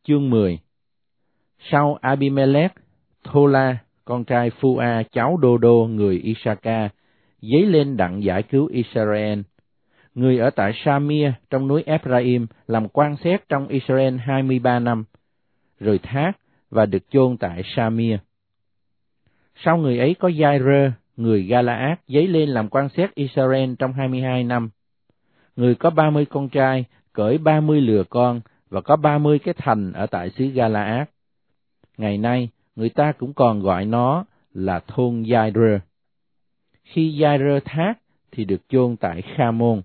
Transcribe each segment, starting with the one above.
Chương 10. Sau Abimelech, Thola, con trai Phua, cháu Đô-đô người Isaka, dấy lên đặng giải cứu Israel. Người ở tại Samir trong núi Ephraim làm quan xét trong Israel 23 năm, rồi thác và được chôn tại Samir. Sau người ấy có Giai-rơ, người Gala-át, dấy lên làm quan xét Israel trong 22 năm. Người có 30 con trai, cởi 30 lừa con, và có 30 cái thành ở tại xứ Gala-át. Ngày nay, người ta cũng còn gọi nó là thôn Giai-rơ. Khi Giai-rơ thác, thì được chôn tại Kha-môn.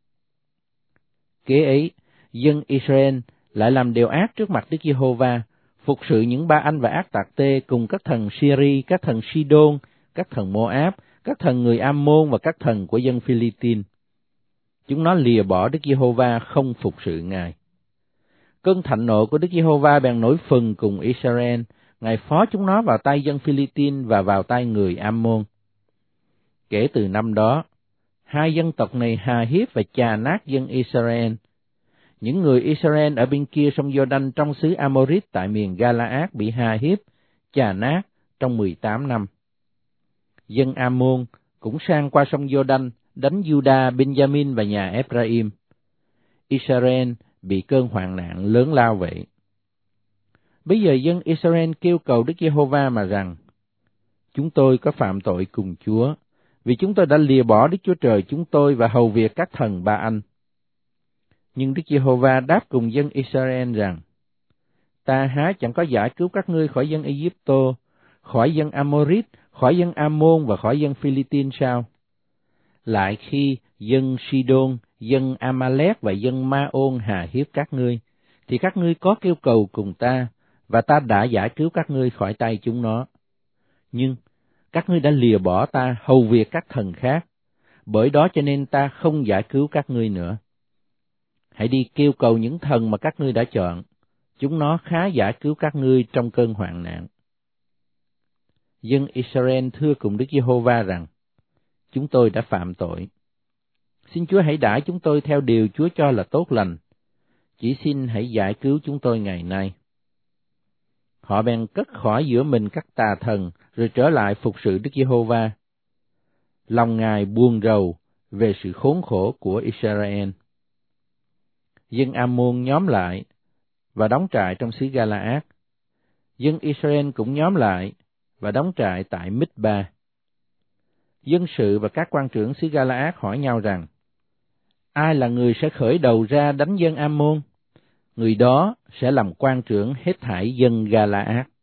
Kế ấy, dân Israel lại làm điều ác trước mặt Đức Giê-hô-va, phục sự những ba anh và ác tạc tê cùng các thần Syri, các thần Sidon, các thần Moab, các thần người Am-môn và các thần của dân Phi-li-tin. Chúng nó lìa bỏ Đức Giê-hô-va, không phục sự Ngài. Cơn thạnh nộ của Đức Giê-hô-va bèn nổi phừng cùng Israel, Ngài phó chúng nó vào tay dân Phi-li-tin và vào tay người Am-môn. Kể từ năm đó, hai dân tộc này hà hiếp và chà nát dân Israel. Những người Israel ở bên kia sông Giô-đanh trong xứ Amorit tại miền Gala-át bị hà hiếp, chà nát trong 18 năm. Dân Am-môn cũng sang qua sông Giô-đanh đánh Giu-đa, Benjamin và nhà Ephraim. Israel bị cơn hoạn nạn lớn lao vậy. Bây giờ dân Israel kêu cầu Đức Giê-hô-va mà rằng: Chúng tôi có phạm tội cùng Chúa, vì chúng tôi đã lìa bỏ Đức Chúa Trời chúng tôi và hầu việc các thần Ba Anh. Nhưng Đức Giê-hô-va đáp cùng dân Israel rằng: Ta há chẳng có giải cứu các ngươi khỏi dân Ai-cập-tô, khỏi dân Amorit, khỏi dân Am-môn và khỏi dân Phi-li-tin sao? Lại khi dân Sidon, dân Amalek và dân Ma-ôn hà hiếp các ngươi, thì các ngươi có kêu cầu cùng ta, và ta đã giải cứu các ngươi khỏi tay chúng nó. Nhưng các ngươi đã lìa bỏ ta hầu việc các thần khác, bởi đó cho nên ta không giải cứu các ngươi nữa. Hãy đi kêu cầu những thần mà các ngươi đã chọn, chúng nó khá giải cứu các ngươi trong cơn hoạn nạn. Dân Israel thưa cùng Đức Giê-hô-va rằng: Chúng tôi đã phạm tội. Xin Chúa hãy đãi chúng tôi theo điều Chúa cho là tốt lành. Chỉ xin hãy giải cứu chúng tôi ngày nay. Họ bèn cất khỏi giữa mình các tà thần, rồi trở lại phục sự Đức Giê-hô-va. Lòng Ngài buồn rầu về sự khốn khổ của Israel. Dân Am-môn nhóm lại và đóng trại trong xứ Gala-át. Dân Israel cũng nhóm lại và đóng trại tại Mít-ba. Dân sự và các quan trưởng xứ Gala-át hỏi nhau rằng: Ai là người sẽ khởi đầu ra đánh dân Am-môn? Người đó sẽ làm quan trưởng hết thảy dân Gala-át.